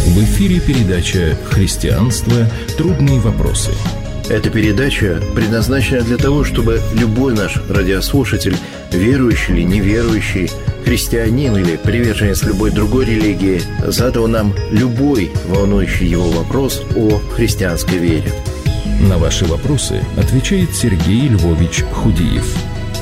В эфире передача «Христианство. Трудные вопросы». Эта передача предназначена для того, чтобы любой наш радиослушатель, верующий или неверующий, христианин или приверженец любой другой религии, задал нам любой волнующий его вопрос о христианской вере. На ваши вопросы отвечает Сергей Львович Худиев.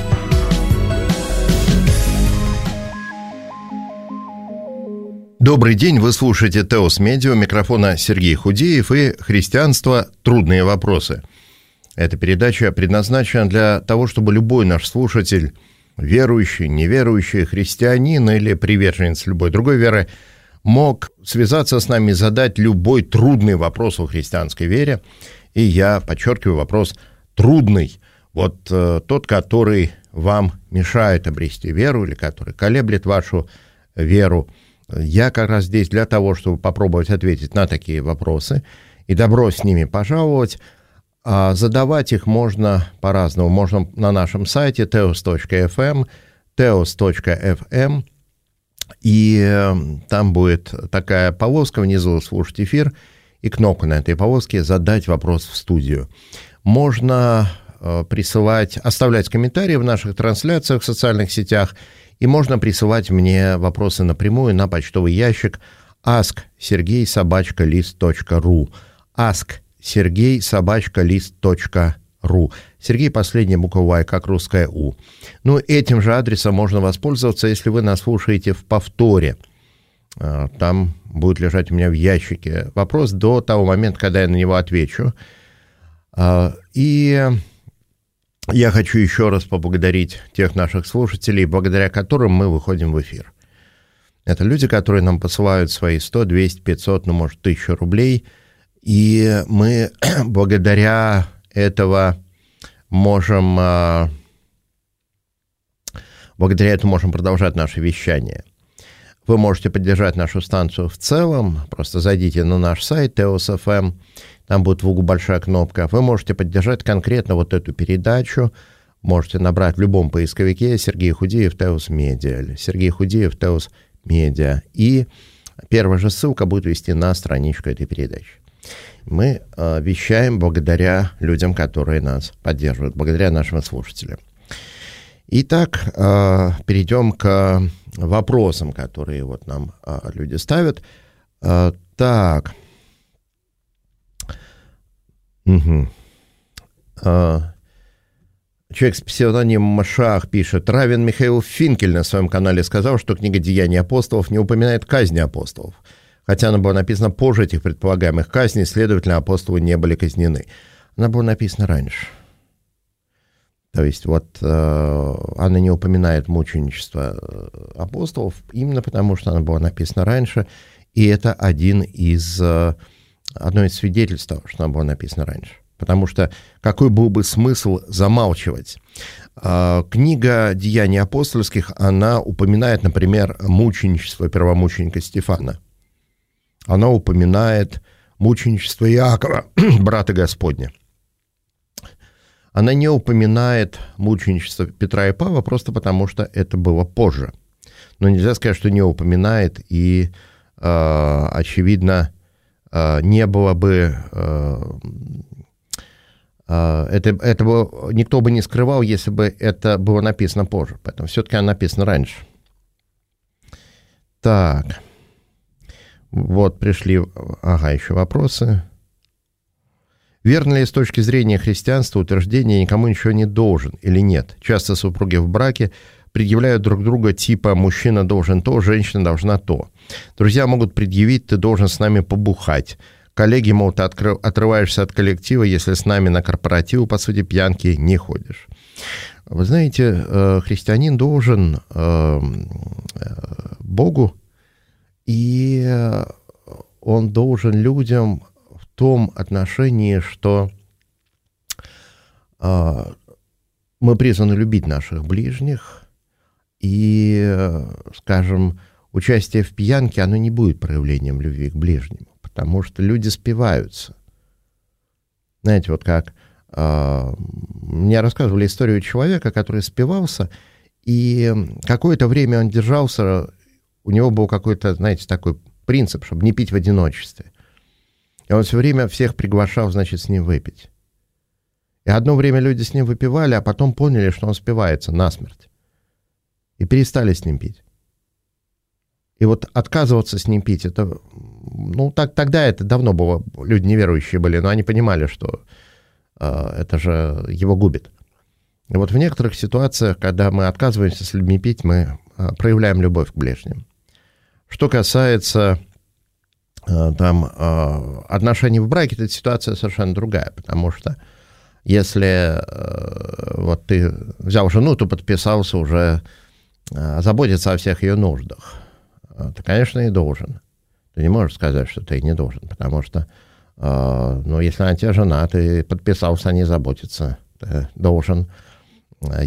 Добрый день, вы слушаете Теос Медиа, у микрофона Сергей Худиев и «Христианство. Трудные вопросы». Эта передача предназначена для того, чтобы любой наш слушатель, верующий, неверующий, христианин или приверженец любой другой веры, мог связаться с нами и задать любой трудный вопрос о христианской вере. И я подчеркиваю, вопрос трудный. Вот тот, который вам мешает обрести веру или который колеблет вашу веру. Я как раз здесь для того, чтобы попробовать ответить на такие вопросы, и добро с ними пожаловать. А задавать их можно по-разному. Можно на нашем сайте teos.fm, и там будет такая полоска внизу «Слушать эфир», и кнопка на этой полоске «Задать вопрос в студию». Можно оставлять комментарии в наших трансляциях в социальных сетях, и можно присылать мне вопросы напрямую на почтовый ящик asksergey@list.ru. asksergey@list.ru. Сергей, последняя буква Y, как русская У. Ну, этим же адресом можно воспользоваться, если вы нас слушаете в повторе. Там будет лежать у меня в ящике вопрос до того момента, когда я на него отвечу. И я хочу еще раз поблагодарить тех наших слушателей, благодаря которым мы выходим в эфир. Это люди, которые нам посылают свои 100, 200, 500, ну, может, 1000 рублей, и мы благодаря этому можем продолжать наше вещание. Вы можете поддержать нашу станцию в целом, просто зайдите на наш сайт Teos.fm, там будет в углу большая кнопка. Вы можете поддержать конкретно вот эту передачу, можете набрать в любом поисковике Сергей Худиев Теос Медиа, или Сергей Худиев Теос Медиа, и первая же ссылка будет вести на страничку этой передачи. Мы вещаем благодаря людям, которые нас поддерживают, благодаря нашим слушателям. Итак, перейдем к вопросам, которые вот нам люди ставят. Так. Человек с псевдонимом Шах пишет: Раввин Михаил Финкель на своем канале сказал, что книга «Деяния апостолов» не упоминает казни апостолов. Хотя она была написана позже этих предполагаемых казней, следовательно, апостолы не были казнены. Она была написана раньше. То есть вот она не упоминает мученичество апостолов именно потому, что она была написана раньше, и это одно из свидетельств того, что она была написана раньше. Потому что какой был бы смысл замалчивать? Книга «Деяний апостольских», она упоминает, например, мученичество первомученика Стефана. Она упоминает мученичество Иакова, брата Господня. Она не упоминает мученичество Петра и Павла просто потому, что это было позже. Но нельзя сказать, что не упоминает, и, очевидно, не было бы... Этого никто бы не скрывал, если бы это было написано позже. Поэтому все-таки оно написано раньше. Так. Вот пришли... еще вопросы. Верно ли с точки зрения христианства утверждение «никому ничего не должен» или нет? Часто супруги в браке предъявляют друг друга типа «мужчина должен то, женщина должна то». Друзья могут предъявить «ты должен с нами побухать». Коллеги, мол, ты отрываешься от коллектива, если с нами на корпоративы, по сути, пьянки не ходишь. Вы знаете, христианин должен Богу, и он должен людям в том отношении, что мы призваны любить наших ближних, и, скажем, участие в пьянке, оно не будет проявлением любви к ближнему, потому что люди спиваются. Знаете, вот как мне рассказывали историю человека, который спивался, и какое-то время он держался, у него был какой-то, знаете, такой принцип, чтобы не пить в одиночестве. И он все время всех приглашал, значит, с ним выпить. И одно время люди с ним выпивали, а потом поняли, что он спивается насмерть. И перестали с ним пить. И вот отказываться с ним пить, это, тогда это давно было, люди неверующие были, но они понимали, что это же его губит. И вот в некоторых ситуациях, когда мы отказываемся с людьми пить, мы проявляем любовь к ближним. Что касается отношений в браке, эта ситуация совершенно другая, потому что если вот ты взял жену, то подписался уже заботиться о всех ее нуждах. Ты, конечно, и должен. Ты не можешь сказать, что ты не должен, потому что, если она тебе жена, ты подписался о ней заботиться. Ты должен о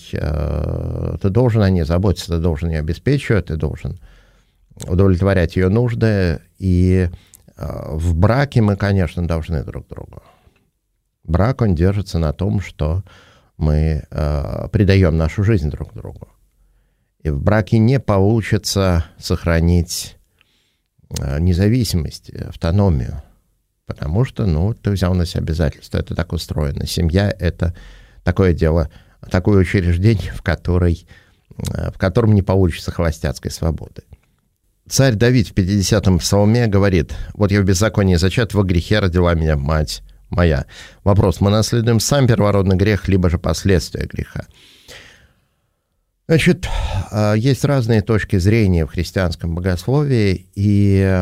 ней заботиться, ты должен ее обеспечивать, ты должен удовлетворять ее нужды. И в браке мы, конечно, должны друг другу. Брак, он держится на том, что мы предаем нашу жизнь друг другу. И в браке не получится сохранить независимость, автономию, потому что, ты взял на себя обязательства, это так устроено. Семья — это такое дело, такое учреждение, в котором не получится холостяцкой свободы. Царь Давид в 50-м псалме говорит: «Вот я в беззаконии зачат, во грехе родила меня мать моя». Вопрос: мы наследуем сам первородный грех, либо же последствия греха? Значит, есть разные точки зрения в христианском богословии, и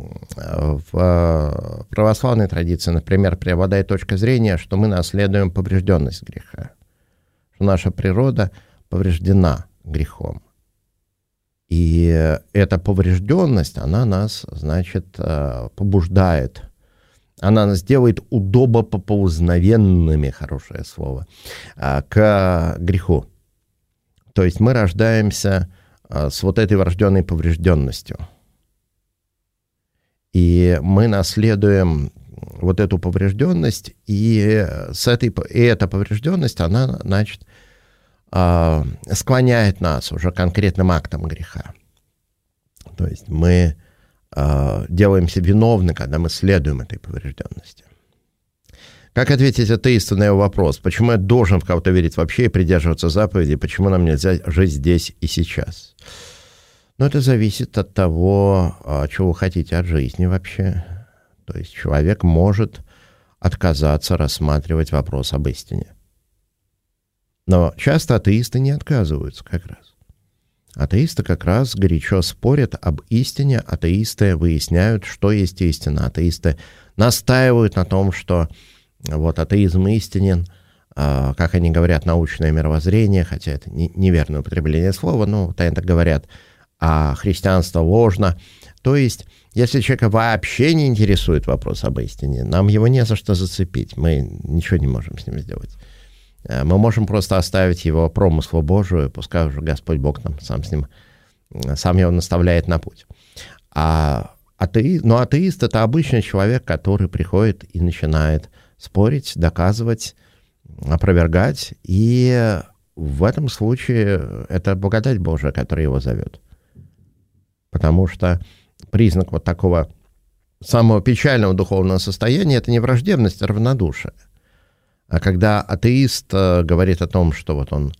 в православной традиции, например, преобладает точка зрения, что мы наследуем поврежденность греха, что наша природа повреждена грехом. И эта поврежденность, она нас, значит, побуждает, она нас делает удобопоползновенными, хорошее слово, к греху. То есть мы рождаемся с вот этой врожденной поврежденностью. И мы наследуем вот эту поврежденность, и эта поврежденность, она, значит, склоняет нас уже конкретным актом греха. То есть мы делаемся виновны, когда мы следуем этой поврежденности. Как ответить атеисту на его вопрос, почему я должен в кого-то верить вообще и придерживаться заповедей, почему нам нельзя жить здесь и сейчас? Это зависит от того, чего вы хотите от жизни вообще. То есть человек может отказаться рассматривать вопрос об истине. Но часто атеисты не отказываются как раз. Атеисты как раз горячо спорят об истине, атеисты выясняют, что есть истина, атеисты настаивают на том, что вот атеизм истинен, как они говорят, научное мировоззрение, хотя это неверное употребление слова, вот они так говорят, а христианство ложно. То есть, если человека вообще не интересует вопрос об истине, нам его не за что зацепить, мы ничего не можем с ним сделать. Мы можем просто оставить его промыслу Божию, пускай уже Господь Бог нам сам его наставляет на путь. Но атеист — это обычный человек, который приходит и начинает спорить, доказывать, опровергать, и в этом случае это благодать Божия, которая его зовет. Потому что признак вот такого самого печального духовного состояния — это не враждебность, а равнодушие. А когда атеист говорит о том, что вот он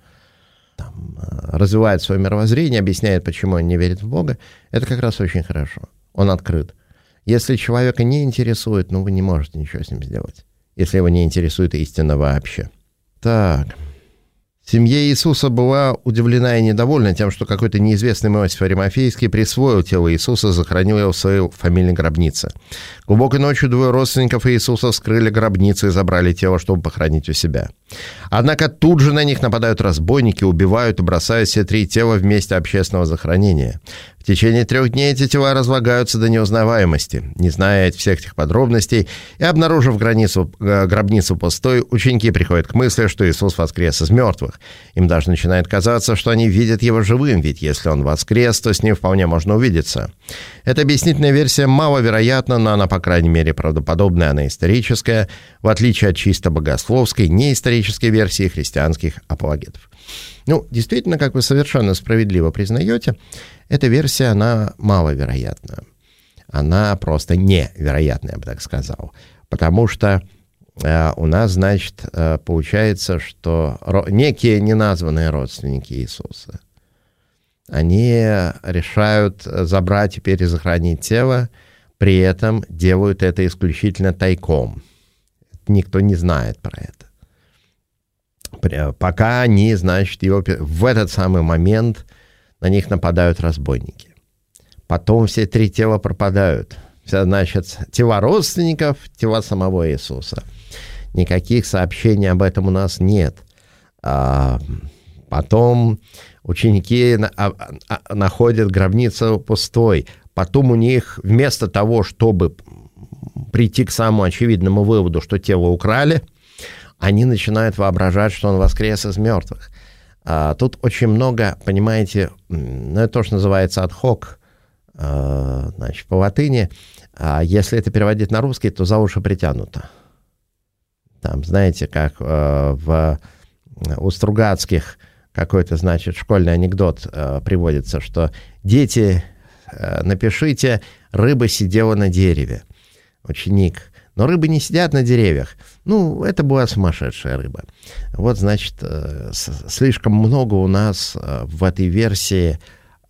развивает свое мировоззрение, объясняет, почему он не верит в Бога, это как раз очень хорошо. Он открыт. Если человека не интересует, вы не можете ничего с ним сделать, если его не интересует истина вообще. Так. Семья Иисуса была удивлена и недовольна тем, что какой-то неизвестный Иосиф Аримафейский присвоил тело Иисуса и захоронил его в своей фамильной гробнице. Глубокой ночью двое родственников Иисуса вскрыли гробницу и забрали тело, чтобы похоронить у себя. Однако тут же на них нападают разбойники, убивают и бросают все три тела в месте общественного захоронения. В течение 3 дней эти тела разлагаются до неузнаваемости. Не зная всех этих подробностей и обнаружив гробницу пустой, ученики приходят к мысли, что Иисус воскрес из мертвых. Им даже начинает казаться, что они видят его живым, ведь если он воскрес, то с ним вполне можно увидеться. Эта объяснительная версия маловероятна, но она, по крайней мере, правдоподобная, она историческая, в отличие от чисто богословской, неисторической версии христианских апологетов. Действительно, как вы совершенно справедливо признаете, эта версия, она маловероятна. она просто невероятная, я бы так сказал. Потому что у нас, значит, получается, что некие неназванные родственники Иисуса, они решают забрать и перезахоронить тело, при этом делают это исключительно тайком. Никто не знает про это. Пока они, значит, в этот самый момент на них нападают разбойники. Потом все 3 тела пропадают. Значит, тела родственников, тела самого Иисуса. Никаких сообщений об этом у нас нет. Потом ученики находят гробницу пустой. Потом у них вместо того, чтобы прийти к самому очевидному выводу, что тело украли, они начинают воображать, что он воскрес из мертвых. Тут очень много, понимаете, это то, что называется ad-hoc, значит, по латыни. Если это переводить на русский, то за уши притянуто. Там, знаете, как у Стругацких какой-то, значит, школьный анекдот приводится, что дети, напишите, рыба сидела на дереве. Ученик. Но рыбы не сидят на деревьях. Ну, это была сумасшедшая рыба. Вот, значит, слишком много у нас в этой версии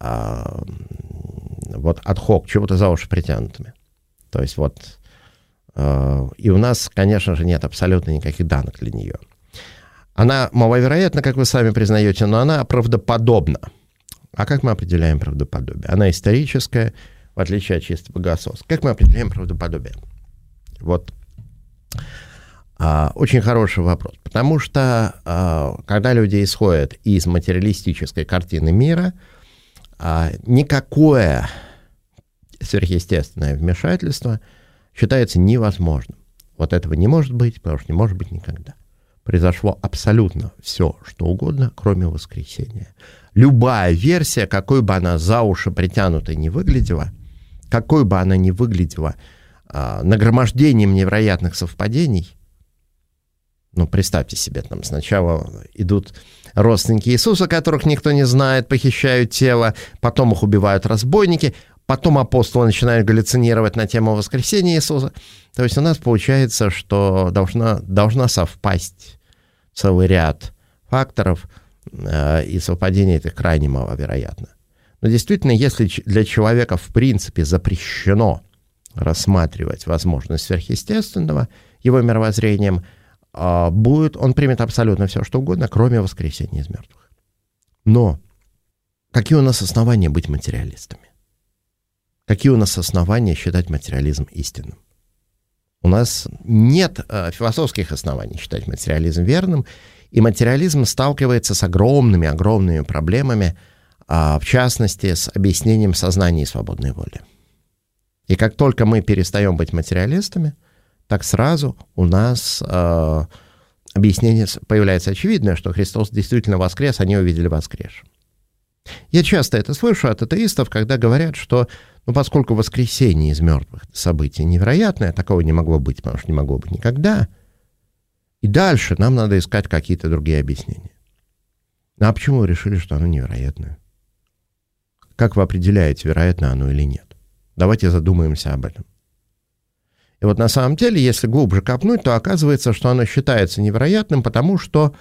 вот ad-hoc, чего-то за уши притянутыми. То есть вот, и у нас, конечно же, нет абсолютно никаких данных для нее. Она маловероятна, как вы сами признаете, но она правдоподобна. А как мы определяем правдоподобие? Она историческая, в отличие от чисто богословской. Как мы определяем правдоподобие? Вот очень хороший вопрос. Потому что, когда люди исходят из материалистической картины мира, никакое сверхъестественное вмешательство считается невозможным. Вот этого не может быть, потому что не может быть никогда. Произошло абсолютно все, что угодно, кроме воскресения. Любая версия, какой бы она за уши притянутой не выглядела, какой бы она ни выглядела нагромождением невероятных совпадений, ну, представьте себе, там сначала идут родственники Иисуса, которых никто не знает, похищают тело, потом их убивают разбойники, потом апостолы начинают галлюцинировать на тему воскресения Иисуса. То есть у нас получается, что должна совпасть целый ряд факторов, и совпадение этих крайне маловероятно. Но действительно, если для человека в принципе запрещено рассматривать возможность сверхъестественного его мировоззрением, он примет абсолютно все, что угодно, кроме воскресения из мертвых. Но какие у нас основания быть материалистами? Какие у нас основания считать материализм истинным? У нас нет философских оснований считать материализм верным, и материализм сталкивается с огромными проблемами, в частности, с объяснением сознания и свободной воли. И как только мы перестаем быть материалистами, так сразу у нас объяснение появляется очевидное, что Христос действительно воскрес, они увидели воскресшим. Я часто это слышу от атеистов, когда говорят, что поскольку воскресение из мертвых событие невероятное, такого не могло быть, потому что не могло быть никогда, и дальше нам надо искать какие-то другие объяснения. А почему вы решили, что оно невероятное? Как вы определяете, вероятно оно или нет? Давайте задумаемся об этом. И вот на самом деле, если глубже копнуть, то оказывается, что оно считается невероятным, потому что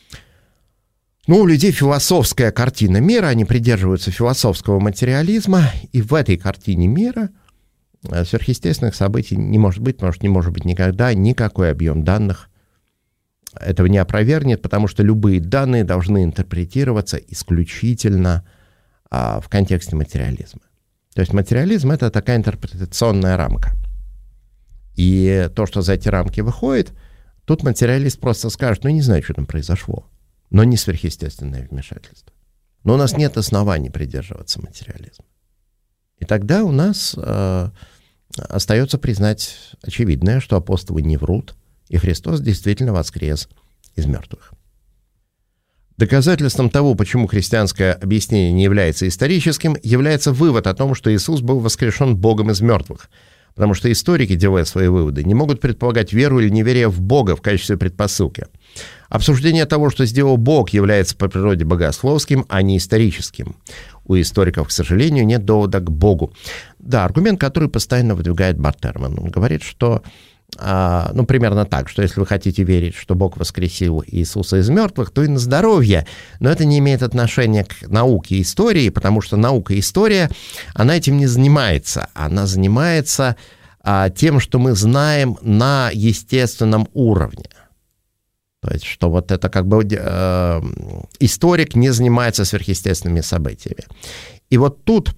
у людей философская картина мира, они придерживаются философского материализма, и в этой картине мира сверхъестественных событий не может быть, потому что не может быть никогда никакой объем данных этого не опровергнет, потому что любые данные должны интерпретироваться исключительно в контексте материализма. То есть материализм — это такая интерпретационная рамка. И то, что за эти рамки выходит, тут материалист просто скажет, не знаю, что там произошло, но не сверхъестественное вмешательство. Но у нас нет оснований придерживаться материализма. И тогда у нас остается признать очевидное, что апостолы не врут, и Христос действительно воскрес из мертвых. Доказательством того, почему христианское объяснение не является историческим, является вывод о том, что Иисус был воскрешен Богом из мертвых. Потому что историки, делая свои выводы, не могут предполагать веру или неверие в Бога в качестве предпосылки. Обсуждение того, что сделал Бог, является по природе богословским, а не историческим. у историков, к сожалению, нет довода к Богу. Да, аргумент, который постоянно выдвигает Барт Эрман. Он говорит, что, примерно так, что если вы хотите верить, что Бог воскресил Иисуса из мертвых, то и на здоровье. Но это не имеет отношения к науке и истории, потому что наука и история, она этим не занимается. Она занимается тем, что мы знаем на естественном уровне. То есть, что вот это как бы историк не занимается сверхъестественными событиями. И вот тут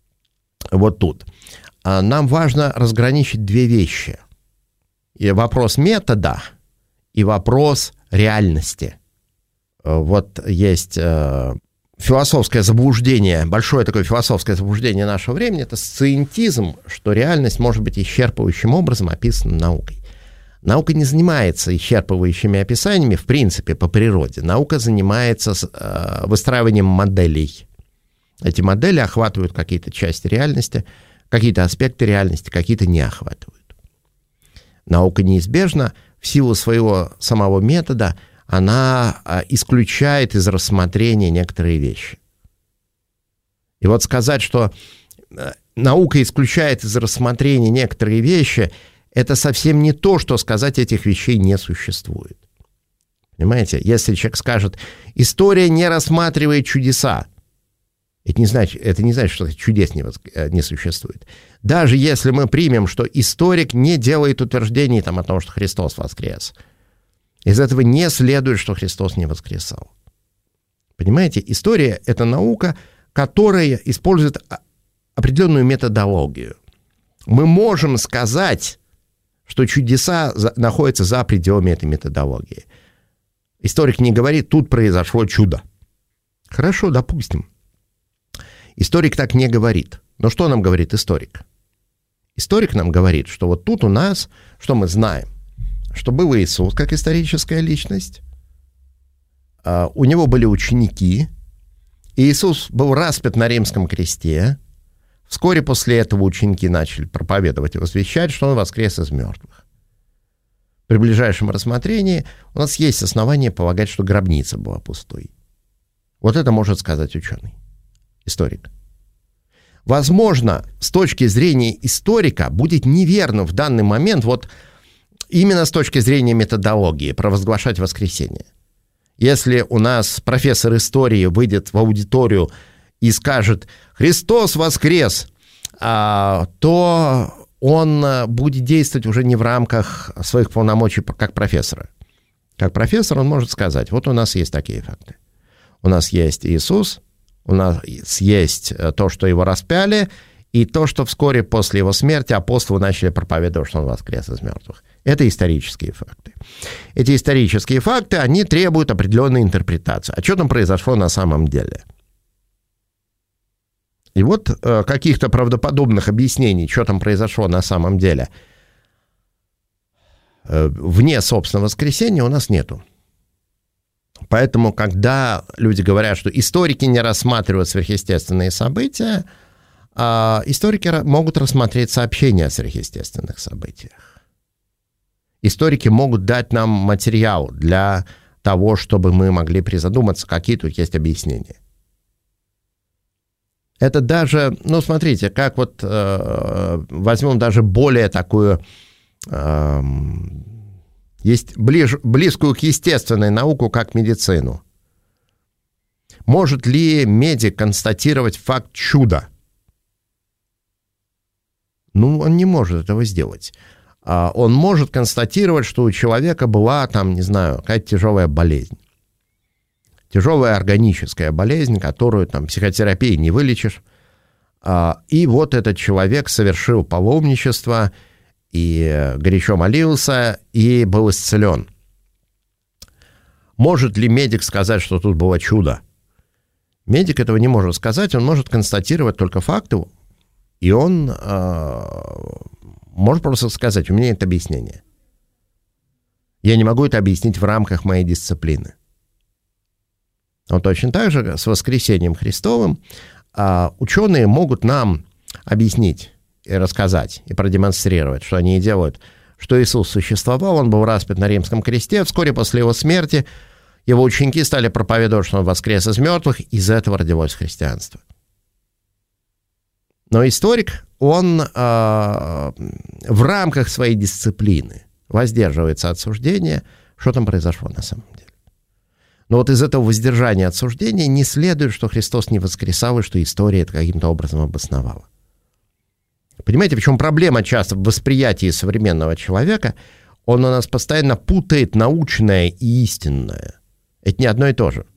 нам важно разграничить две вещи. И вопрос метода, и вопрос реальности. Вот есть философское заблуждение, большое такое философское заблуждение нашего времени, это сциентизм, что реальность может быть исчерпывающим образом описана наукой. Наука не занимается исчерпывающими описаниями, в принципе, по природе. Наука занимается выстраиванием моделей. Эти модели охватывают какие-то части реальности, какие-то аспекты реальности, какие-то не охватывают. Наука неизбежно, в силу своего самого метода, она исключает из рассмотрения некоторые вещи. И вот сказать, что наука исключает из рассмотрения некоторые вещи, это совсем не то, что сказать, этих вещей не существует. Понимаете? Если человек скажет, история не рассматривает чудеса, это не значит, что чудес не существует. Даже если мы примем, что историк не делает утверждений о том, что Христос воскрес, из этого не следует, что Христос не воскресал. Понимаете? История – это наука, которая использует определенную методологию. Мы можем сказать, что чудеса находятся за пределами этой методологии. Историк не говорит, тут произошло чудо. Хорошо, допустим. Историк так не говорит. Но что нам говорит историк? Историк нам говорит, что вот тут у нас, что мы знаем, что был Иисус как историческая личность, у него были ученики, Иисус был распят на римском кресте, вскоре после этого ученики начали проповедовать и возвещать, что он воскрес из мертвых. При ближайшем рассмотрении у нас есть основания полагать, что гробница была пустой. Вот это может сказать ученый, историк. Возможно, с точки зрения историка будет неверно в данный момент, вот именно с точки зрения методологии, провозглашать воскресение. Если у нас профессор истории выйдет в аудиторию и скажет «Христос воскрес», то он будет действовать уже не в рамках своих полномочий как профессора. Как профессор он может сказать, вот у нас есть такие факты. У нас есть Иисус, у нас есть то, что его распяли, и то, что вскоре после его смерти апостолы начали проповедовать, что он воскрес из мертвых. Это исторические факты. Эти исторические факты, они требуют определенной интерпретации. А что там произошло на самом деле? И вот каких-то правдоподобных объяснений, что там произошло на самом деле, вне, собственно, воскресения у нас нету. Поэтому, когда люди говорят, что историки не рассматривают сверхъестественные события, историки могут рассмотреть сообщения о сверхъестественных событиях. Историки могут дать нам материал для того, чтобы мы могли призадуматься, какие тут есть объяснения. Это даже, смотрите, как вот возьмем даже более такую, есть близкую к естественной науку, как медицину. Может ли медик констатировать факт чуда? Он не может этого сделать. Он может констатировать, что у человека была, какая-то тяжелая болезнь. Тяжелая органическая болезнь, которую психотерапией не вылечишь. И вот этот человек совершил паломничество и горячо молился, и был исцелен. Может ли медик сказать, что тут было чудо? Медик этого не может сказать, он может констатировать только факты, и он может просто сказать, у меня нет объяснения. Я не могу это объяснить в рамках моей дисциплины. Но точно так же с воскресением Христовым ученые могут нам объяснить и рассказать, и продемонстрировать, что они и делают, что Иисус существовал, он был распят на римском кресте, вскоре после его смерти его ученики стали проповедовать, что он воскрес из мертвых, из этого родилось христианство. Но историк, он в рамках своей дисциплины воздерживается от суждения, что там произошло на самом деле. Но вот из этого воздержания от суждения не следует, что Христос не воскресал, и что история это каким-то образом обосновала. Понимаете, в чем проблема часто в восприятии современного человека? Он у нас постоянно путает научное и истинное. Это не одно и то же.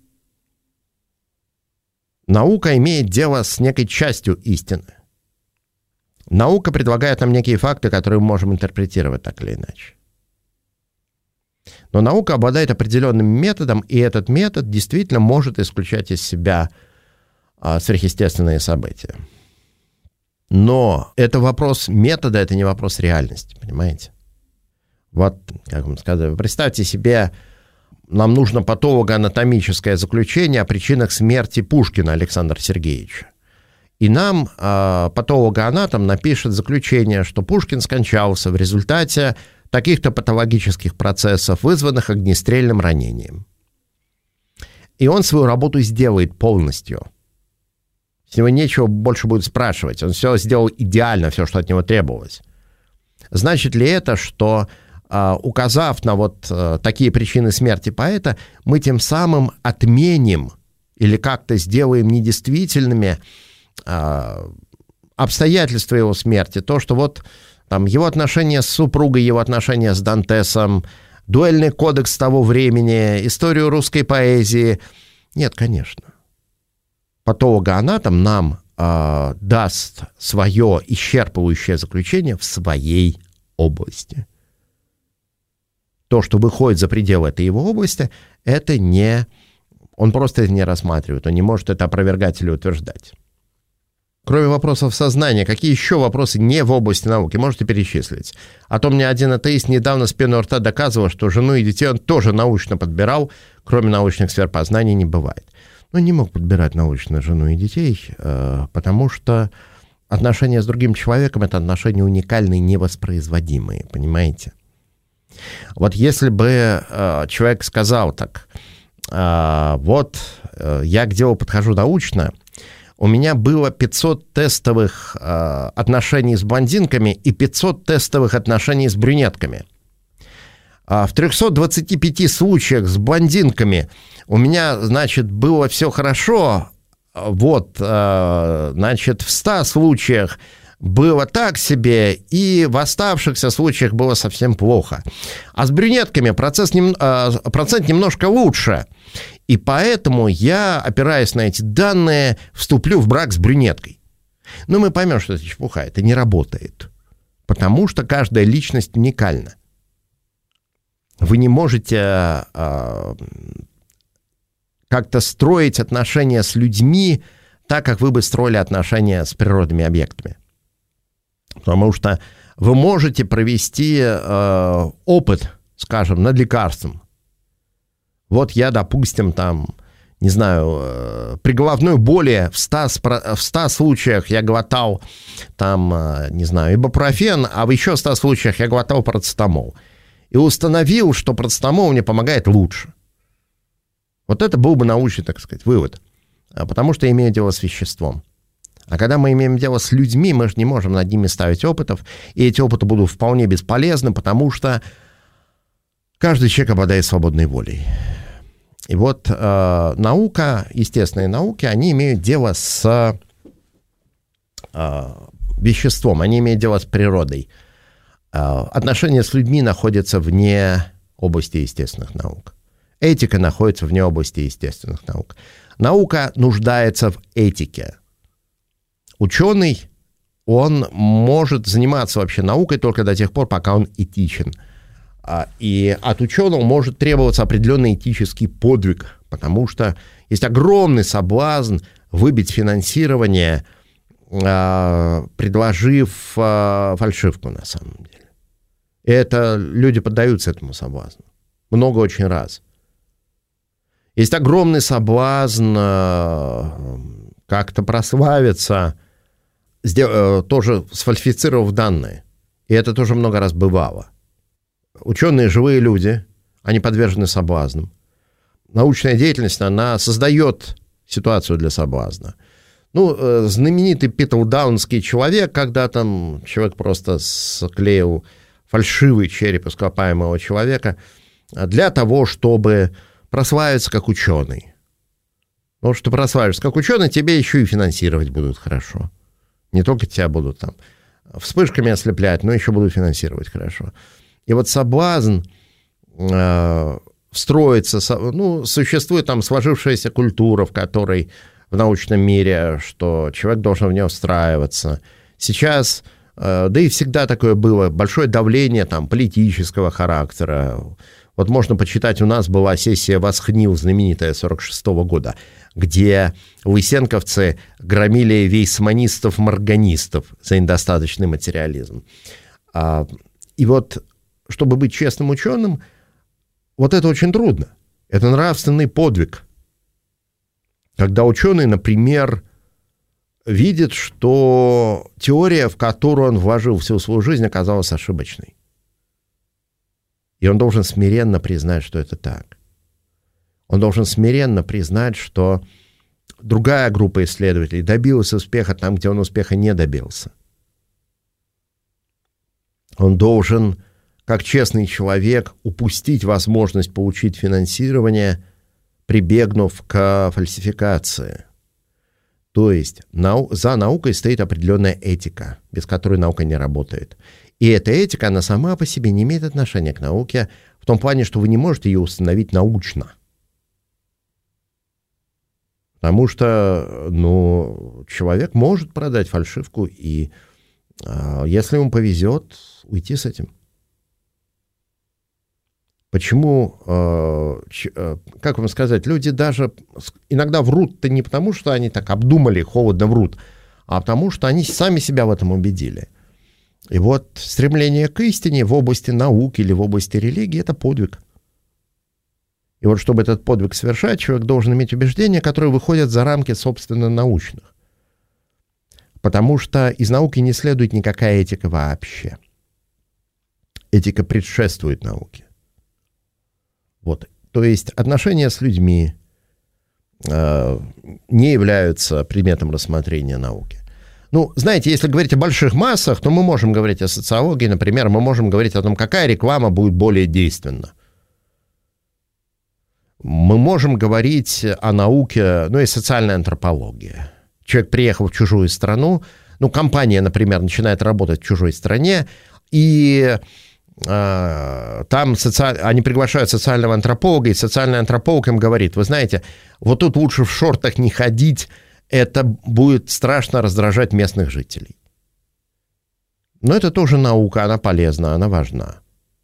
Наука имеет дело с некой частью истины. Наука предлагает нам некие факты, которые мы можем интерпретировать так или иначе. Но наука обладает определенным методом, и этот метод действительно может исключать из себя сверхъестественные события. Но это вопрос метода, это не вопрос реальности, понимаете? Вот, как вам сказать, представьте себе, нам нужно патологоанатомическое заключение о причинах смерти Пушкина Александра Сергеевича. И нам патологоанатом напишет заключение, что Пушкин скончался в результате таких-то патологических процессов, вызванных огнестрельным ранением. И он свою работу сделает полностью. С него нечего больше будет спрашивать. Он все сделал идеально, все, что от него требовалось. Значит ли это, что, указав на вот такие причины смерти поэта, мы тем самым отменим или как-то сделаем недействительными обстоятельства его смерти? То, что вот там его отношения с супругой, его отношения с Дантесом, дуэльный кодекс того времени, историю русской поэзии. Нет, конечно. Патологоанатом нам даст свое исчерпывающее заключение в своей области. То, что выходит за пределы этой его области, это не... Он просто это не рассматривает, он не может это опровергать или утверждать. Кроме вопросов сознания, какие еще вопросы не в области науки можете перечислить? А то мне один атеист недавно с пеной у рта доказывал, что жену и детей он тоже научно подбирал, кроме научных сфер познания не бывает. Но не мог подбирать научно жену и детей, потому что отношения с другим человеком — это отношения уникальные, невоспроизводимые, понимаете? Вот если бы человек сказал так, вот я к делу подхожу научно, у меня было 500 тестовых отношений с блондинками и 500 тестовых отношений с брюнетками. В 325 случаях с блондинками у меня, значит, было все хорошо, вот, значит, в 100 случаях было так себе, и в оставшихся случаях было совсем плохо. А с брюнетками процент немножко лучше. И поэтому я, опираясь на эти данные, вступлю в брак с брюнеткой. Но мы поймем, что это чепуха, это не работает. Потому что каждая личность уникальна. Вы не можете как-то строить отношения с людьми так, как вы бы строили отношения с природными объектами. Потому что вы можете провести опыт, скажем, над лекарством. Вот я, допустим, там, не знаю, при головной боли в 100 случаях я глотал, там, не знаю, ибупрофен, а в еще 100 случаях я глотал парацетамол. И установил, что парацетамол мне помогает лучше. Вот это был бы научный, так сказать, вывод. Потому что я имею дело с веществом. А когда мы имеем дело с людьми, мы же не можем над ними ставить опытов, и эти опыты будут вполне бесполезны, потому что каждый человек обладает свободной волей. И вот наука, естественные науки, они имеют дело с веществом, они имеют дело с природой. Отношения с людьми находятся вне области естественных наук. Этика находится вне области естественных наук. Наука нуждается в этике. Ученый, он может заниматься вообще наукой только до тех пор, пока он этичен. И от ученого может требоваться определенный этический подвиг, потому что есть огромный соблазн выбить финансирование, предложив фальшивку на самом деле. И это люди поддаются этому соблазну. Много очень раз. Есть огромный соблазн как-то прославиться, тоже сфальсифицировав данные. И это тоже много раз бывало. Ученые живые люди, они подвержены соблазнам. Научная деятельность, она создает ситуацию для соблазна. знаменитый Питтлдаунский человек, когда там человек просто склеил фальшивый череп ископаемого человека для того, чтобы прославиться как ученый. Ну, чтобы прославишься как ученый, тебе еще и финансировать будут хорошо. Не только тебя будут там вспышками ослеплять, но еще будут финансировать хорошо. И вот соблазн строится, существует там сложившаяся культура, в которой в научном мире, что человек должен в нее встраиваться. Сейчас, да и всегда такое было, большое давление там политического характера. Вот можно почитать, у нас была сессия «Восхнил», знаменитая 1946 года, где лысенковцы громили вейсманистов-морганистов за недостаточный материализм. И вот, чтобы быть честным ученым, вот это очень трудно. Это нравственный подвиг. Когда ученый, например, видит, что теория, в которую он вложил всю свою жизнь, оказалась ошибочной. И он должен смиренно признать, что это так. Он должен смиренно признать, что другая группа исследователей добилась успеха там, где он успеха не добился. Он должен, как честный человек, упустить возможность получить финансирование, прибегнув к фальсификации. То есть за наукой стоит определенная этика, без которой наука не работает. И эта этика, она сама по себе не имеет отношения к науке, в том плане, что вы не можете ее установить научно. Потому что, человек может продать фальшивку и, если ему повезет, уйти с этим. Почему, как вам сказать, люди даже иногда врут-то не потому, что они так обдумали, холодно врут, а потому, что они сами себя в этом убедили. И вот стремление к истине в области науки или в области религии – это подвиг. И вот чтобы этот подвиг совершать, человек должен иметь убеждения, которые выходят за рамки, собственно, научных. Потому что из науки не следует никакая этика вообще. Этика предшествует науке. Вот. То есть отношения с людьми не являются предметом рассмотрения науки. Знаете, если говорить о больших массах, то мы можем говорить о социологии, например, мы можем говорить о том, какая реклама будет более действенна. Мы можем говорить о науке, и социальной антропологии. Человек приехал в чужую страну, компания, например, начинает работать в чужой стране, и там они приглашают социального антрополога, и социальный антрополог им говорит: вы знаете, вот тут лучше в шортах не ходить, это будет страшно раздражать местных жителей. Но это тоже наука, она полезна, она важна.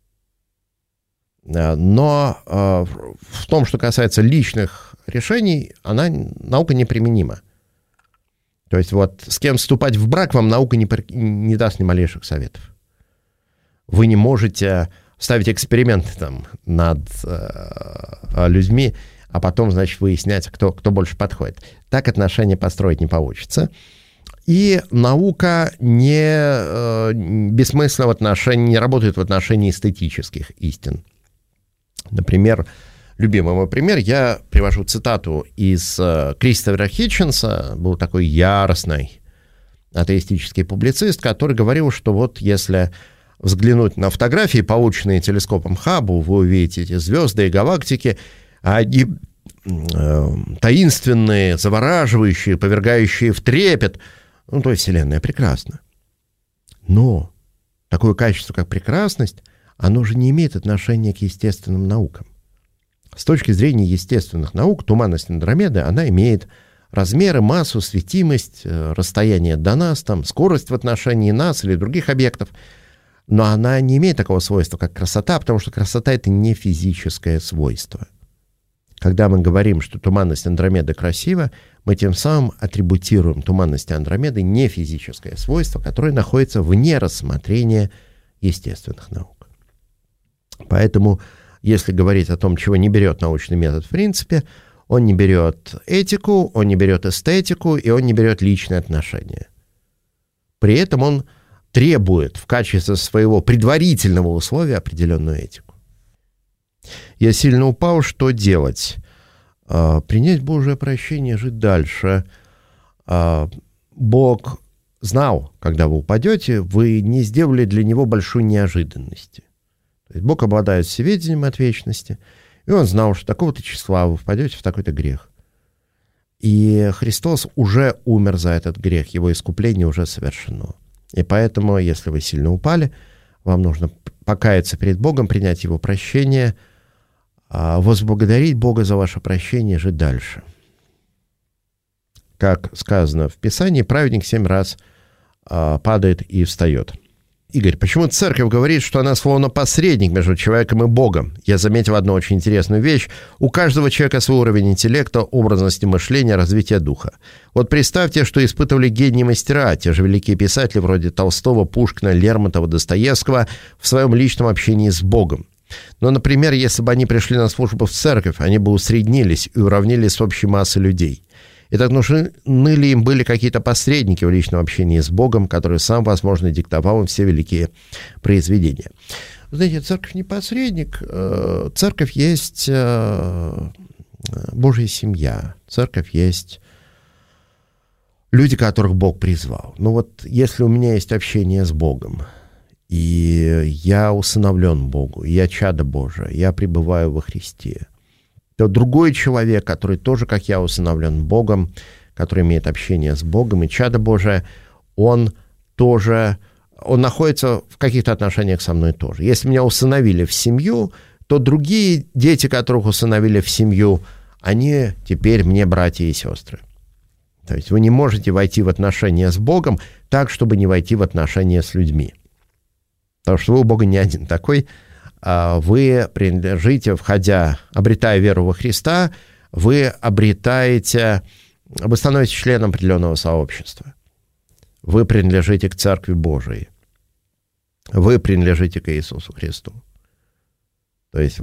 Но в том, что касается личных решений, наука неприменима. То есть вот с кем вступать в брак вам наука не даст ни малейших советов. Вы не можете ставить эксперименты там над людьми, а потом, выяснять, кто больше подходит. Так отношения построить не получится. И наука бессмысленно не работает в отношении эстетических истин. Например, любимый мой пример, я привожу цитату из Кристофера Хитченса, был такой яростный атеистический публицист, который говорил, что вот если взглянуть на фотографии, полученные телескопом Хаббл, вы увидите эти звезды и галактики, они таинственные, завораживающие, повергающие в трепет. То есть Вселенная прекрасна. Но такое качество, как прекрасность, оно же не имеет отношения к естественным наукам. С точки зрения естественных наук, туманность Андромеды, она имеет размеры, массу, светимость, расстояние до нас, скорость в отношении нас или других объектов. Но она не имеет такого свойства, как красота, потому что красота — это не физическое свойство. Когда мы говорим, что туманность Андромеды красива, мы тем самым атрибутируем туманности Андромеды не физическое свойство, которое находится вне рассмотрения естественных наук. Поэтому, если говорить о том, чего не берет научный метод в принципе, он не берет этику, он не берет эстетику, и он не берет личные отношения. При этом он требует в качестве своего предварительного условия определенную этику. Я сильно упал, что делать? Принять Божие прощение, жить дальше. Бог знал, когда вы упадете, вы не сделали для него большой неожиданности. То есть Бог обладает всеведением от вечности, и он знал, что такого-то числа вы впадете в такой-то грех. И Христос уже умер за этот грех, его искупление уже совершено. И поэтому, если вы сильно упали, вам нужно покаяться перед Богом, принять его прощение, возблагодарить Бога за ваше прощение и жить дальше. Как сказано в Писании, праведник 7 раз падает и встает. Игорь, почему церковь говорит, что она словно посредник между человеком и Богом? Я заметил одну очень интересную вещь. У каждого человека свой уровень интеллекта, образности мышления, развития духа. Вот представьте, что испытывали гении мастера, те же великие писатели вроде Толстого, Пушкина, Лермонтова, Достоевского в своем личном общении с Богом. Но, например, если бы они пришли на службу в церковь, они бы усреднились и уравнились с общей массой людей. Итак, нужны ли им были какие-то посредники в личном общении с Богом, которые сам, возможно, диктовал им все великие произведения? Вы знаете, церковь не посредник, церковь есть Божья семья, церковь есть люди, которых Бог призвал. Ну вот, если у меня есть общение с Богом, и я усыновлен Богу, я чадо Божие, я пребываю во Христе, то другой человек, который тоже, как я, усыновлен Богом, который имеет общение с Богом и чадо Божие, он находится в каких-то отношениях со мной тоже. Если меня усыновили в семью, то другие дети, которых усыновили в семью, они теперь мне братья и сестры. То есть вы не можете войти в отношения с Богом так, чтобы не войти в отношения с людьми. Потому что вы у Бога не один такой. Вы принадлежите, обретая веру во Христа, вы становитесь членом определенного сообщества. Вы принадлежите к Церкви Божией. Вы принадлежите к Иисусу Христу. То есть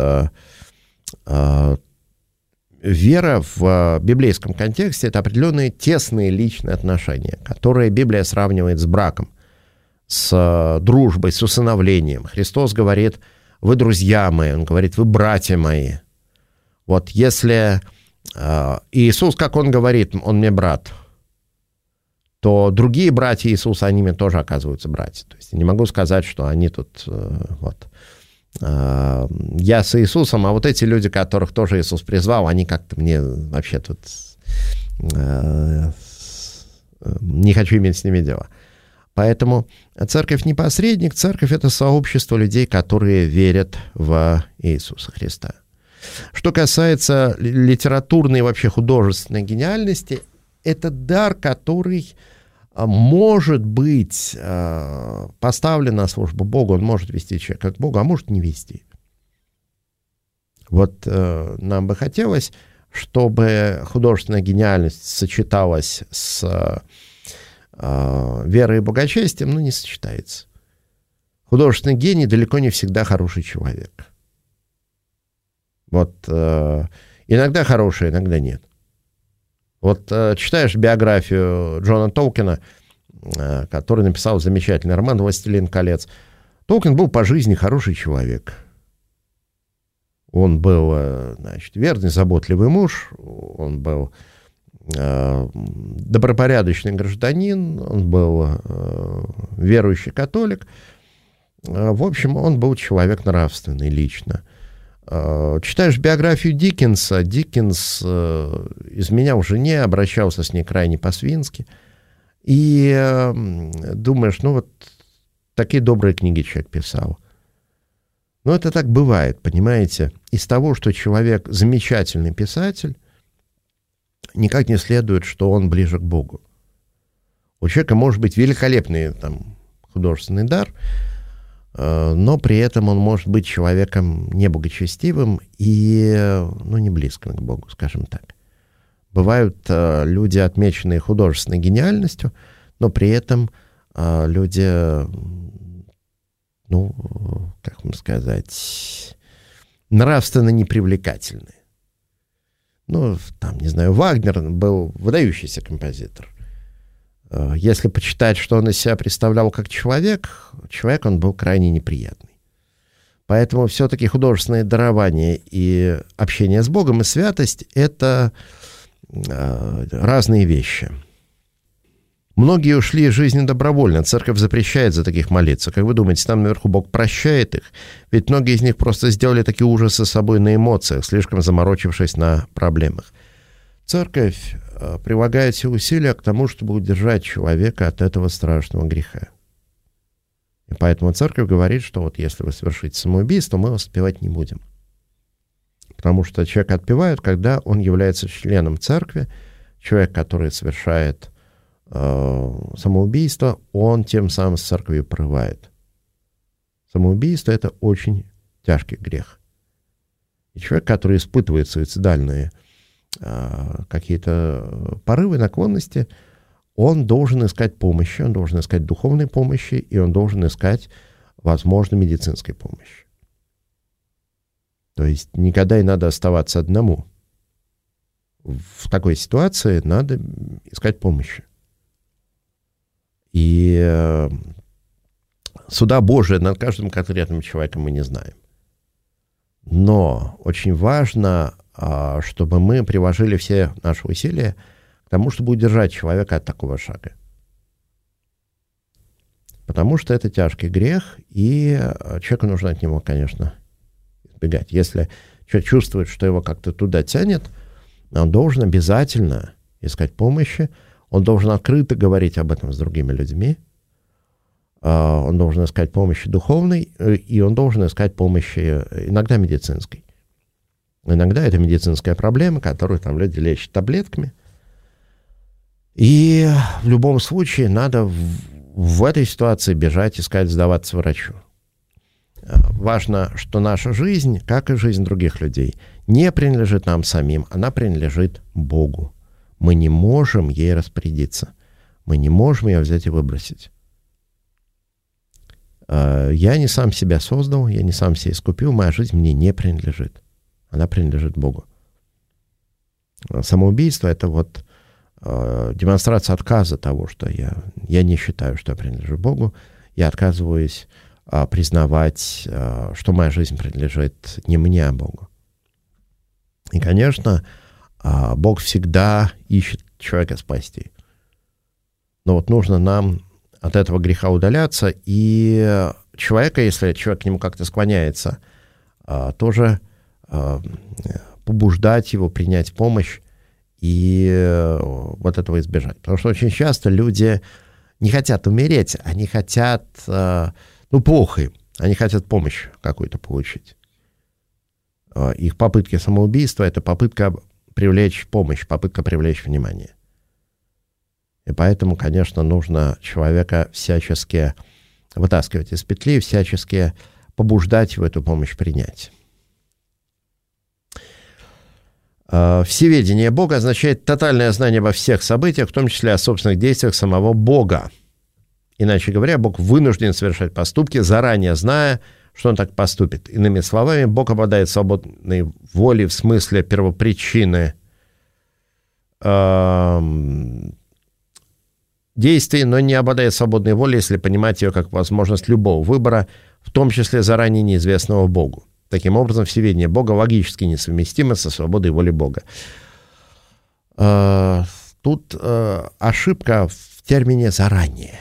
вера в библейском контексте – это определенные тесные личные отношения, которые Библия сравнивает с браком, с дружбой, с усыновлением. Христос говорит: вы друзья мои, он говорит: вы братья мои. Вот если Иисус, как он говорит, он мне брат, то другие братья Иисуса, они мне тоже оказываются братья. То есть я не могу сказать, что они тут я с Иисусом, а вот эти люди, которых тоже Иисус призвал, они как-то мне вообще тут не хочу иметь с ними дела. Поэтому церковь не посредник, церковь — это сообщество людей, которые верят в Иисуса Христа. Что касается литературной и вообще художественной гениальности, это дар, который может быть поставлен на службу Богу, он может вести человека к Богу, а может не вести. Вот нам бы хотелось, чтобы художественная гениальность сочеталась с верой и богочестием, но не сочетается. Художественный гений далеко не всегда хороший человек. Вот иногда хороший, иногда нет. Вот читаешь биографию Джона Толкина, который написал замечательный роман «Властелин колец». Толкин был по жизни хороший человек. Он был, верный, заботливый муж, он был добропорядочный гражданин, он был верующий католик. В общем, он был человек нравственный лично. Читаешь биографию Диккенса. Диккенс изменял жене, обращался с ней крайне по-свински. И думаешь, такие добрые книги человек писал. Но это так бывает, понимаете. Из того, что человек замечательный писатель, никак не следует, что он ближе к Богу. У человека может быть великолепный художественный дар, но при этом он может быть человеком неблагочестивым и не близким к Богу, скажем так. Бывают люди, отмеченные художественной гениальностью, но при этом люди, как вам сказать, нравственно непривлекательные. Вагнер был выдающийся композитор. Если почитать, что он из себя представлял как человек он был крайне неприятный. Поэтому все-таки художественное дарование и общение с Богом, и святость — это разные вещи. Многие ушли из жизни добровольно. Церковь запрещает за таких молиться. Как вы думаете, там наверху Бог прощает их? Ведь многие из них просто сделали такие ужасы с собой на эмоциях, слишком заморочившись на проблемах. Церковь прилагает все усилия к тому, чтобы удержать человека от этого страшного греха. И поэтому церковь говорит, что вот если вы совершите самоубийство, мы вас отпевать не будем. Потому что человека отпевают, когда он является членом церкви. Человек, который совершает самоубийство, он тем самым с церковью порывает. Самоубийство — это очень тяжкий грех. И человек, который испытывает суицидальные какие-то порывы, наклонности, он должен искать помощи, он должен искать духовной помощи, и он должен искать, возможно, медицинской помощи. То есть никогда не надо оставаться одному. В такой ситуации надо искать помощи. И суда Божия над каждым конкретным человеком мы не знаем. Но очень важно, чтобы мы приложили все наши усилия к тому, чтобы удержать человека от такого шага. Потому что это тяжкий грех, и человеку нужно от него, конечно, избегать. Если человек чувствует, что его как-то туда тянет, он должен обязательно искать помощи, он должен открыто говорить об этом с другими людьми, он должен искать помощи духовной, и он должен искать помощи иногда медицинской. Иногда это медицинская проблема, которую там люди лечат таблетками. И в любом случае надо в этой ситуации бежать, искать, сдаваться врачу. Важно, что наша жизнь, как и жизнь других людей, не принадлежит нам самим, она принадлежит Богу. Мы не можем ей распорядиться. Мы не можем ее взять и выбросить. Я не сам себя создал, я не сам себя искупил, моя жизнь мне не принадлежит. Она принадлежит Богу. Самоубийство — это вот демонстрация отказа того, что я не считаю, что я принадлежу Богу. Я отказываюсь признавать, что моя жизнь принадлежит не мне, а Богу. И, конечно, Бог всегда ищет человека спасти. Но вот нужно нам от этого греха удаляться, и человека, если человек к нему как-то склоняется, тоже побуждать его принять помощь и вот этого избежать. Потому что очень часто люди не хотят умереть, они хотят, плохо им, они хотят помощь какую-то получить. Их попытки самоубийства — это попытка привлечь помощь, попытка привлечь внимание. И поэтому, конечно, нужно человека всячески вытаскивать из петли, всячески побуждать его эту помощь принять. Всеведение Бога означает тотальное знание обо всех событиях, в том числе о собственных действиях самого Бога. Иначе говоря, Бог вынужден совершать поступки, заранее зная, что он так поступит. Иными словами, Бог обладает свободной волей в смысле первопричины действий, но не обладает свободной волей, если понимать ее как возможность любого выбора, в том числе заранее неизвестного Богу. Таким образом, всеведение Бога логически несовместимо со свободой воли Бога. Тут ошибка в термине «заранее».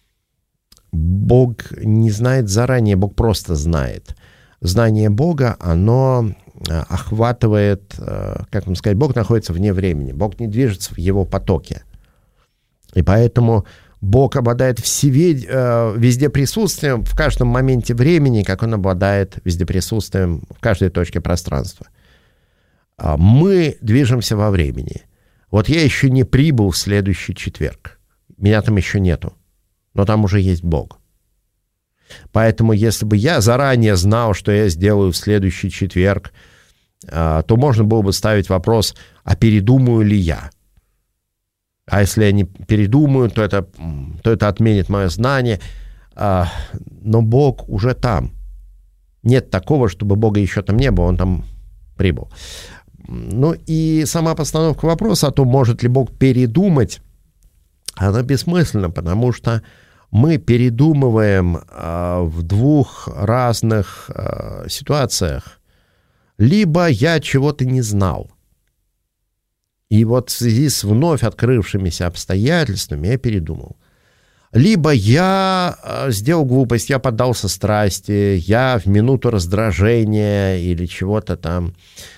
Бог не знает заранее, Бог просто знает. Знание Бога, оно охватывает, как вам сказать, Бог находится вне времени, Бог не движется в его потоке. И поэтому Бог обладает везде присутствием в каждом моменте времени, как он обладает везде присутствием в каждой точке пространства. Мы движемся во времени. Вот я еще не прибыл в следующий четверг. Меня там еще нету. Но там уже есть Бог. Поэтому если бы я заранее знал, что я сделаю в следующий четверг, то можно было бы ставить вопрос, а передумаю ли я? А если я не передумаю, то это отменит мое знание. Но Бог уже там. Нет такого, чтобы Бога еще там не было, он там прибыл. Ну и сама постановка вопроса о том, может ли Бог передумать, она бессмысленна, потому что мы передумываем в двух разных ситуациях. Либо я чего-то не знал, И вот в связи с вновь открывшимися обстоятельствами я передумал. Либо я сделал глупость, я поддался страсти, я в минуту раздражения или чего-то там,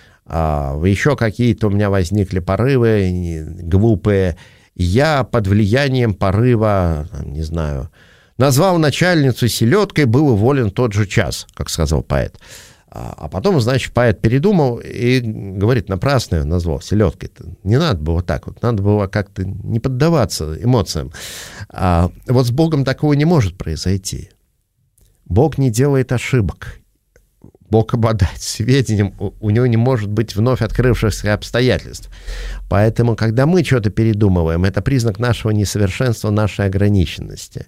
еще какие-то у меня возникли порывы глупые, я под влиянием порыва, не знаю, назвал начальницу селедкой, был уволен в тот же час, как сказал поэт. А потом, значит, поэт передумал и говорит, напрасно я назвал селедкой. Не надо было так вот, надо было как-то не поддаваться эмоциям. Вот с Богом такого не может произойти. Бог не делает ошибок. Бог обладает сведением, у него не может быть вновь открывшихся обстоятельств. Поэтому, когда мы что-то передумываем, это признак нашего несовершенства, нашей ограниченности.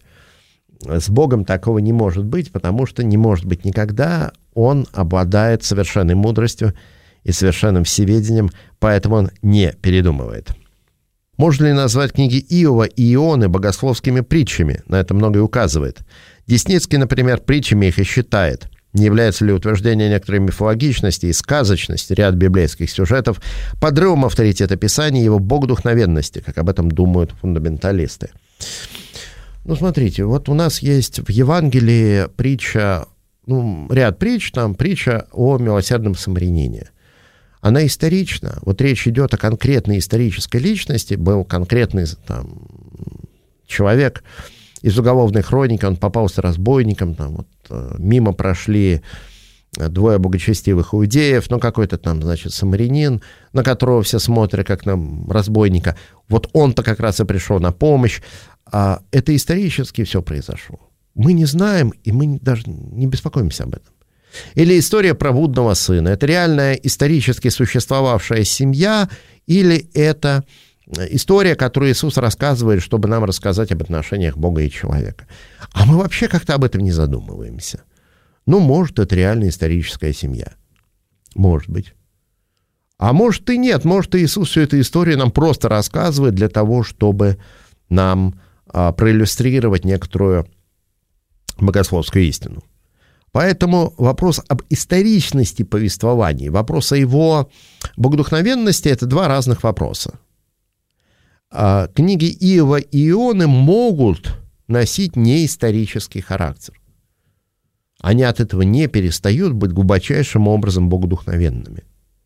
С Богом такого не может быть, потому что не может быть никогда. Он обладает совершенной мудростью и совершенным всеведением, поэтому он не передумывает. Можно ли назвать книги Иова и Ионы богословскими притчами? На это многое указывает. Десницкий, например, притчами их и считает. Не является ли утверждение некоторой мифологичности и сказочности ряд библейских сюжетов подрывом авторитета Писания и его богодухновенности, как об этом думают фундаменталисты? Ну, смотрите, вот у нас есть в Евангелии притча, ряд притч, там притча о милосердном самарянине. Она исторична. Вот речь идет о конкретной исторической личности. Был конкретный там человек из уголовной хроники, он попался разбойником, там вот мимо прошли двое благочестивых иудеев, какой-то там, значит, самарянин, на которого все смотрят как на разбойника. Вот он-то как раз и пришел на помощь. Это исторически все произошло. Мы не знаем, и мы даже не беспокоимся об этом. Или история про блудного сына. Это реальная исторически существовавшая семья, или это история, которую Иисус рассказывает, чтобы нам рассказать об отношениях Бога и человека. А мы вообще как-то об этом не задумываемся. Может, это реальная историческая семья. Может быть. А может и нет. Может, Иисус всю эту историю нам просто рассказывает для того, чтобы нам проиллюстрировать некоторую богословскую истину. Поэтому вопрос об историчности повествования, вопрос о его богодухновенности – это два разных вопроса. Книги Иова и Ионы могут носить неисторический характер. Они от этого не перестают быть глубочайшим образом богодухновенными.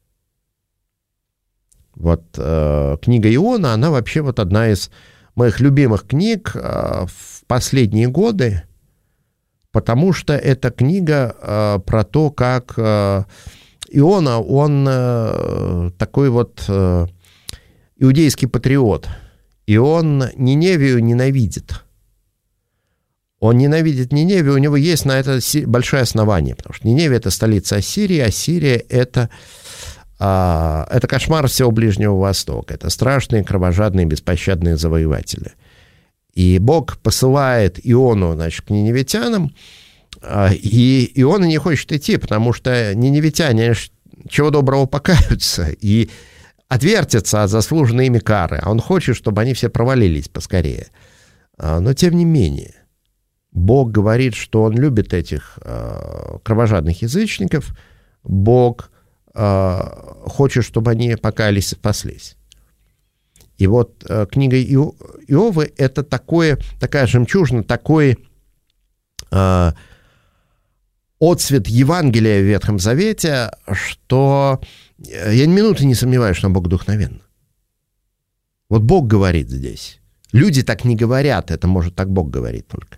Вот книга Иона, она вообще вот одна из моих любимых книг в последние годы, потому что эта книга про то, как Иона, он такой вот иудейский патриот, и он Ниневию ненавидит. Он ненавидит Ниневию, у него есть на это большое основание, потому что Ниневия – это столица Ассирии, Ассирия – это кошмар всего Ближнего Востока, это страшные, кровожадные, беспощадные завоеватели. И Бог посылает Иону, значит, к ниневитянам, и Иона не хочет идти, потому что ниневитяне чего доброго покаются и отвертятся от заслуженной ими кары, а он хочет, чтобы они все провалились поскорее. Но тем не менее, Бог говорит, что он любит этих кровожадных язычников, Бог хочет, чтобы они покаялись и спаслись. И вот книга Иовы – это такая жемчужина, такой отцвет Евангелия в Ветхом Завете, что я ни минуты не сомневаюсь, что Бог вдохновенен. Вот Бог говорит здесь. Люди так не говорят, это может так Бог говорит только.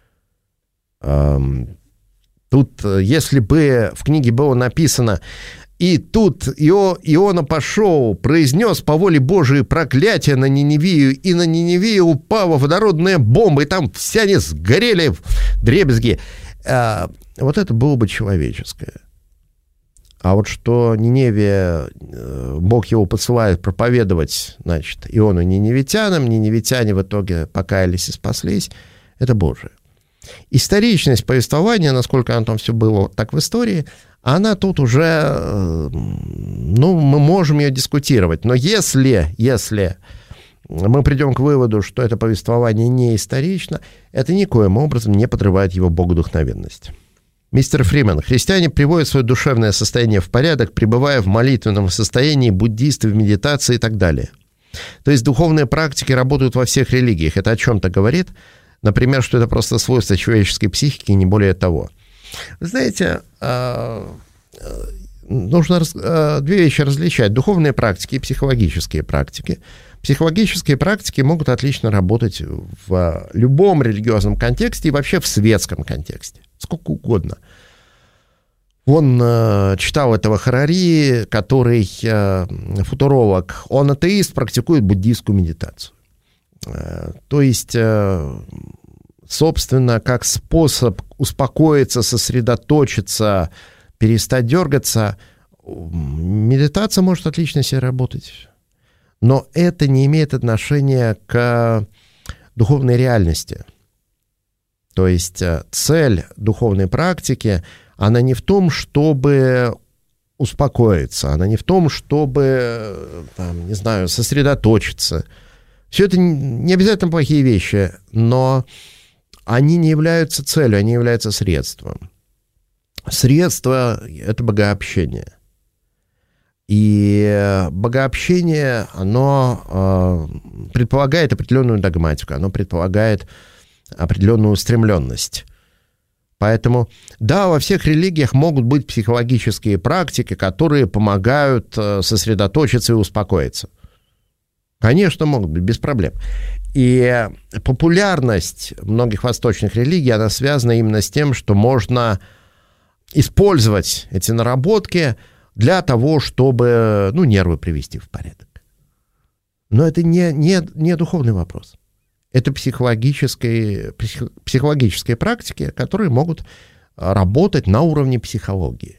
Тут, если бы в книге было написано: «И тут Иона пошел, произнес по воле Божией проклятие на Ниневию, и на Ниневию упала водородная бомба, и там все они сгорели в дребезги». Вот это было бы человеческое. А вот что Ниневия, Бог его посылает проповедовать, значит, Иону ниневитянам, ниневитяне в итоге покаялись и спаслись, это Божие. Историчность повествования, насколько оно там все было так в истории, она тут уже, мы можем ее дискутировать. Но если мы придем к выводу, что это повествование не исторично, это никоим образом не подрывает его богодухновенность. Мистер Фриман, христиане приводят свое душевное состояние в порядок, пребывая в молитвенном состоянии, буддисты в медитации и так далее. То есть духовные практики работают во всех религиях. Это о чем-то говорит? Например, что это просто свойство человеческой психики, не более того. Вы знаете, нужно две вещи различать. Духовные практики и психологические практики. Психологические практики могут отлично работать в любом религиозном контексте и вообще в светском контексте. Сколько угодно. Он читал этого Харари, который футуролог. Он атеист, практикует буддийскую медитацию. То есть, собственно, как способ успокоиться, сосредоточиться, перестать дергаться, медитация может отлично себе работать. Но это не имеет отношения к духовной реальности. То есть цель духовной практики, она не в том, чтобы успокоиться, она не в том, чтобы, там, не знаю, сосредоточиться. Все это не обязательно плохие вещи, но они не являются целью, они являются средством. Средство — это богообщение. И богообщение, оно предполагает определенную догматику, оно предполагает определенную устремленность. Поэтому, да, во всех религиях могут быть психологические практики, которые помогают сосредоточиться и успокоиться. Конечно, могут быть, без проблем. И популярность многих восточных религий, она связана именно с тем, что можно использовать эти наработки для того, чтобы, нервы привести в порядок. Но это не духовный вопрос. Это психологические практики, которые могут работать на уровне психологии.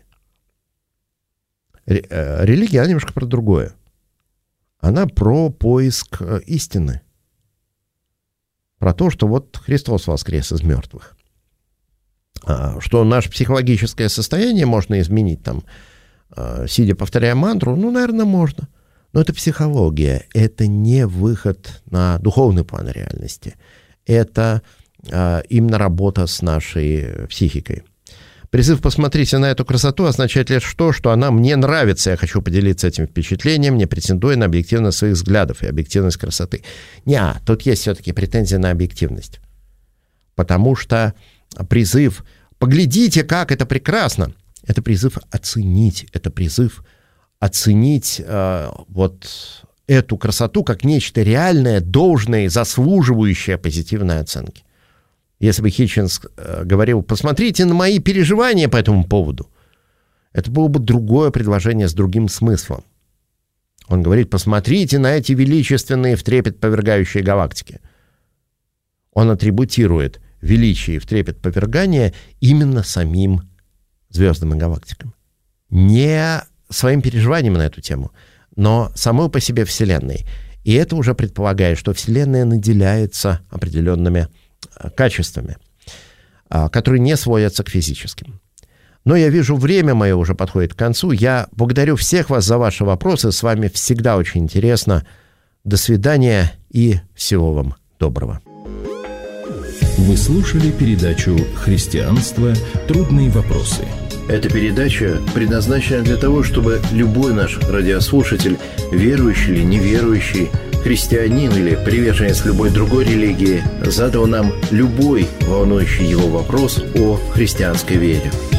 Религия, она немножко про другое. Она про поиск истины. Про то, что вот Христос воскрес из мертвых. Что наше психологическое состояние можно изменить, там, сидя, повторяя мантру, наверное, можно. Но это психология, это не выход на духовный план реальности. Это именно работа с нашей психикой. Призыв «посмотрите на эту красоту» означает лишь то, что она мне нравится, я хочу поделиться этим впечатлением, не претендуя на объективность своих взглядов и объективность красоты. Тут есть все-таки претензия на объективность. Потому что призыв «поглядите, как это прекрасно», это призыв оценить, это призыв оценить вот эту красоту как нечто реальное, должное и заслуживающее позитивной оценки. Если бы Хитчинс говорил, посмотрите на мои переживания по этому поводу, это было бы другое предложение с другим смыслом. Он говорит, посмотрите на эти величественные в трепет повергающие галактики. Он атрибутирует величие и в трепет повергания именно самим звездам и галактикам. Не своим переживанием на эту тему, но самой по себе Вселенной. И это уже предполагает, что Вселенная наделяется определенными качествами, которые не сводятся к физическим. Но я вижу, время мое уже подходит к концу. Я благодарю всех вас за ваши вопросы. С вами всегда очень интересно. До свидания и всего вам доброго. Вы слушали передачу «Христианство. Трудные вопросы». Эта передача предназначена для того, чтобы любой наш радиослушатель, верующий или неверующий, христианин или приверженец любой другой религии, задал нам любой волнующий его вопрос о христианской вере.